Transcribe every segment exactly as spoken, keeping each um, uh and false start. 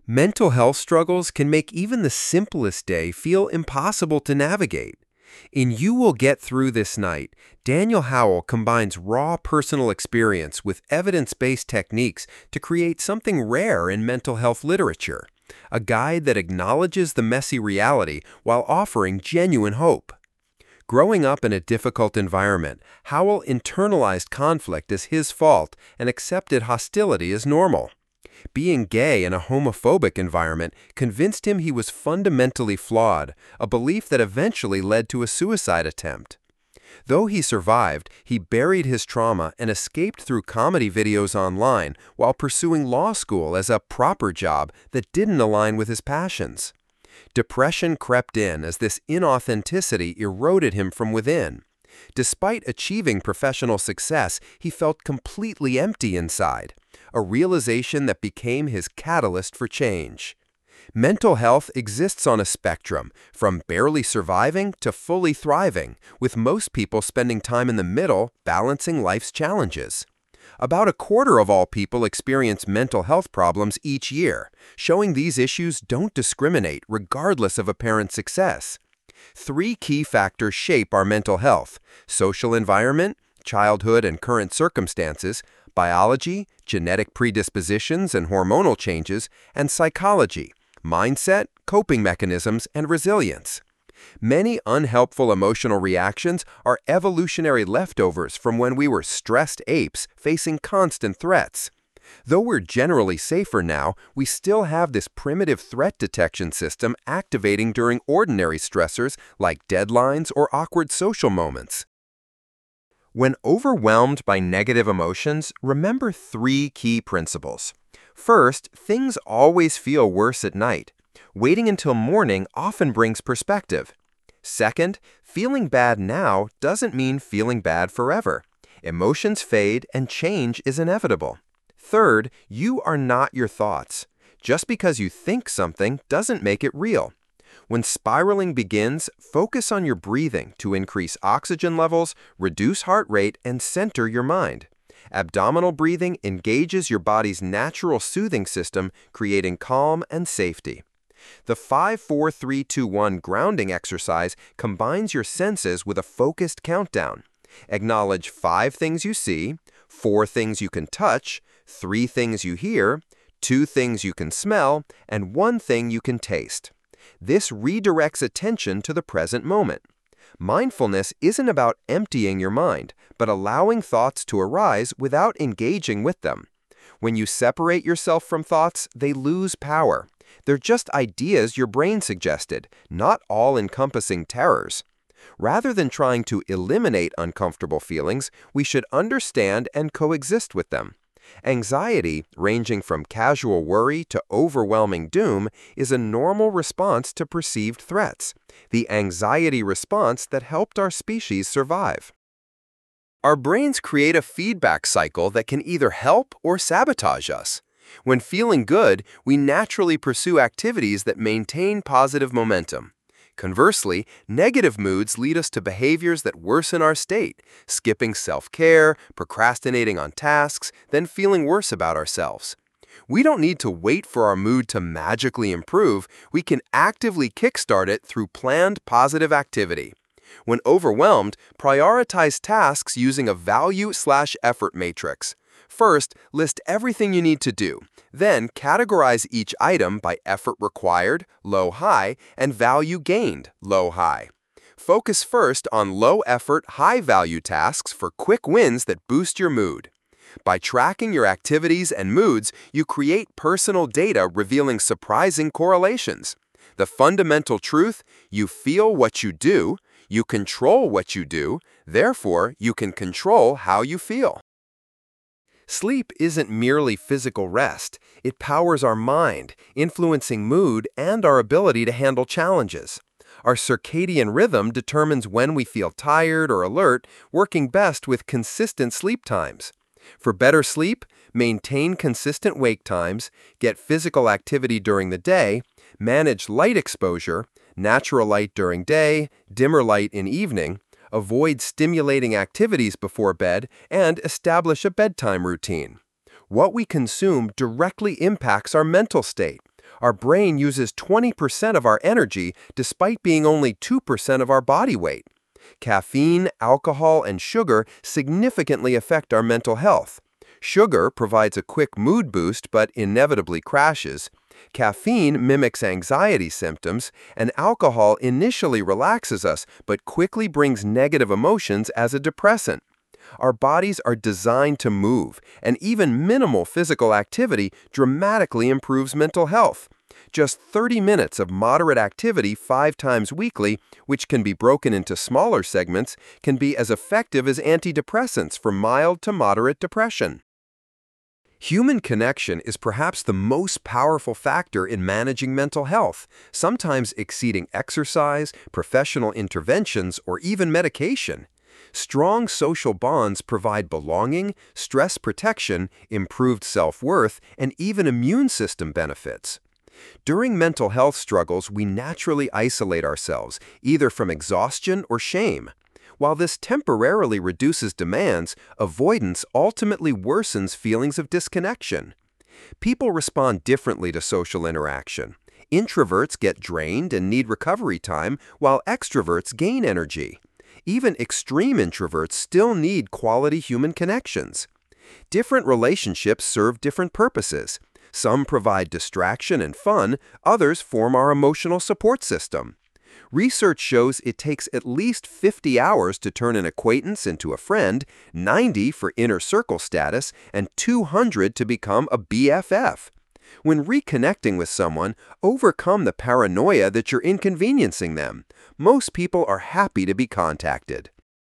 Mental health struggles can make even the simplest day feel impossible to navigate. In You Will Get Through This Night, Daniel Howell combines raw personal experience with evidence-based techniques to create something rare in mental health literature, a guide that acknowledges the messy reality while offering genuine hope. Growing up in a difficult environment, Howell internalized conflict as his fault and accepted hostility as normal. Being gay in a homophobic environment convinced him he was fundamentally flawed, a belief that eventually led to a suicide attempt. Though he survived, he buried his trauma and escaped through comedy videos online while pursuing law school as a proper job that didn't align with his passions. Depression crept in as this inauthenticity eroded him from within. Despite achieving professional success, he felt completely empty inside, a realization that became his catalyst for change. Mental health exists on a spectrum, from barely surviving to fully thriving, with most people spending time in the middle, balancing life's challenges. About a quarter of all people experience mental health problems each year, showing these issues don't discriminate regardless of apparent success. Three key factors shape our mental health: social environment, childhood and current circumstances, biology, genetic predispositions and hormonal changes, and psychology, mindset, coping mechanisms, and resilience. Many unhelpful emotional reactions are evolutionary leftovers from when we were stressed apes facing constant threats. Though we're generally safer now, we still have this primitive threat detection system activating during ordinary stressors like deadlines or awkward social moments. When overwhelmed by negative emotions, remember three key principles. First, things always feel worse at night. Waiting until morning often brings perspective. Second, feeling bad now doesn't mean feeling bad forever. Emotions fade and change is inevitable. Third, you are not your thoughts. Just because you think something doesn't make it real. When spiraling begins, focus on your breathing to increase oxygen levels, reduce heart rate, and center your mind. Abdominal breathing engages your body's natural soothing system, creating calm and safety. The five four three two one grounding exercise combines your senses with a focused countdown. Acknowledge five things you see, four things you can touch, three things you hear, two things you can smell, and one thing you can taste. This redirects attention to the present moment. Mindfulness isn't about emptying your mind, but allowing thoughts to arise without engaging with them. When you separate yourself from thoughts, they lose power. They're just ideas your brain suggested, not all-encompassing terrors. Rather than trying to eliminate uncomfortable feelings, we should understand and coexist with them. Anxiety, ranging from casual worry to overwhelming doom, is a normal response to perceived threats, the anxiety response that helped our species survive. Our brains create a feedback cycle that can either help or sabotage us. When feeling good, we naturally pursue activities that maintain positive momentum. Conversely, negative moods lead us to behaviors that worsen our state, skipping self-care, procrastinating on tasks, then feeling worse about ourselves. We don't need to wait for our mood to magically improve. We can actively kickstart it through planned positive activity. When overwhelmed, prioritize tasks using a value-slash-effort matrix. First, list everything you need to do. Then, categorize each item by effort required, low-high, and value gained, low-high. Focus first on low-effort, high-value tasks for quick wins that boost your mood. By tracking your activities and moods, you create personal data revealing surprising correlations. The fundamental truth: you feel what you do, you control what you do, therefore you can control how you feel. Sleep isn't merely physical rest. It powers our mind, influencing mood and our ability to handle challenges. Our circadian rhythm determines when we feel tired or alert, working best with consistent sleep times. For better sleep, maintain consistent wake times, get physical activity during the day, manage light exposure, natural light during day, dimmer light in evening, avoid stimulating activities before bed, and establish a bedtime routine. What we consume directly impacts our mental state. Our brain uses twenty percent of our energy despite being only two percent of our body weight. Caffeine, alcohol, and sugar significantly affect our mental health. Sugar provides a quick mood boost but inevitably crashes. Caffeine mimics anxiety symptoms, and alcohol initially relaxes us but quickly brings negative emotions as a depressant. Our bodies are designed to move, and even minimal physical activity dramatically improves mental health. Just thirty minutes of moderate activity five times weekly, which can be broken into smaller segments, can be as effective as antidepressants for mild to moderate depression. Human connection is perhaps the most powerful factor in managing mental health, sometimes exceeding exercise, professional interventions, or even medication. Strong social bonds provide belonging, stress protection, improved self-worth, and even immune system benefits. During mental health struggles, we naturally isolate ourselves, either from exhaustion or shame. While this temporarily reduces demands, avoidance ultimately worsens feelings of disconnection. People respond differently to social interaction. Introverts get drained and need recovery time, while extroverts gain energy. Even extreme introverts still need quality human connections. Different relationships serve different purposes. Some provide distraction and fun, others form our emotional support system. Research shows it takes at least fifty hours to turn an acquaintance into a friend, ninety for inner circle status, and two hundred to become a B F F. When reconnecting with someone, overcome the paranoia that you're inconveniencing them. Most people are happy to be contacted.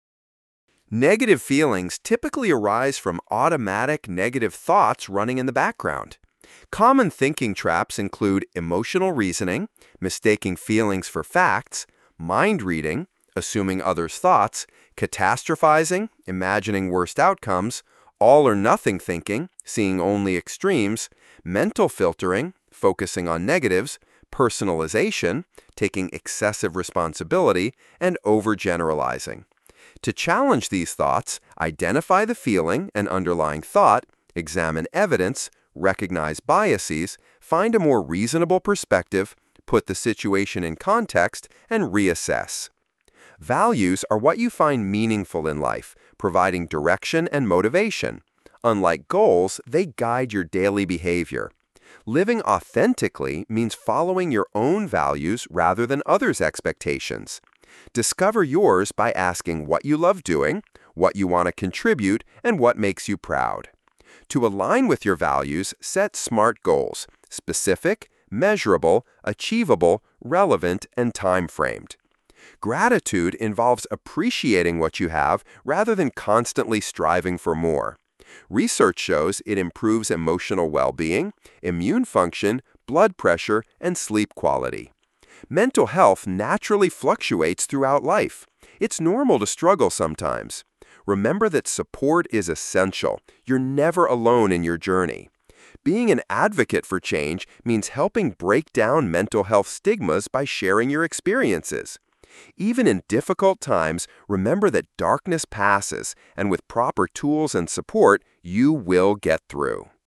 Negative feelings typically arise from automatic negative thoughts running in the background. Common thinking traps include emotional reasoning, mistaking feelings for facts, mind reading, assuming others' thoughts, catastrophizing, imagining worst outcomes, all or nothing thinking, seeing only extremes, mental filtering, focusing on negatives, personalization, taking excessive responsibility, and overgeneralizing. To challenge these thoughts, identify the feeling and underlying thought, examine evidence, recognize biases, find a more reasonable perspective, put the situation in context, and reassess. Values are what you find meaningful in life, providing direction and motivation. Unlike goals, they guide your daily behavior. Living authentically means following your own values rather than others' expectations. Discover yours by asking what you love doing, what you want to contribute, and what makes you proud. To align with your values, set SMART goals: specific, measurable, achievable, relevant, and time-framed. Gratitude involves appreciating what you have rather than constantly striving for more. Research shows it improves emotional well-being, immune function, blood pressure, and sleep quality. Mental health naturally fluctuates throughout life. It's normal to struggle sometimes. Remember that support is essential. You're never alone in your journey. Being an advocate for change means helping break down mental health stigmas by sharing your experiences. Even in difficult times, remember that darkness passes, and with proper tools and support, you will get through.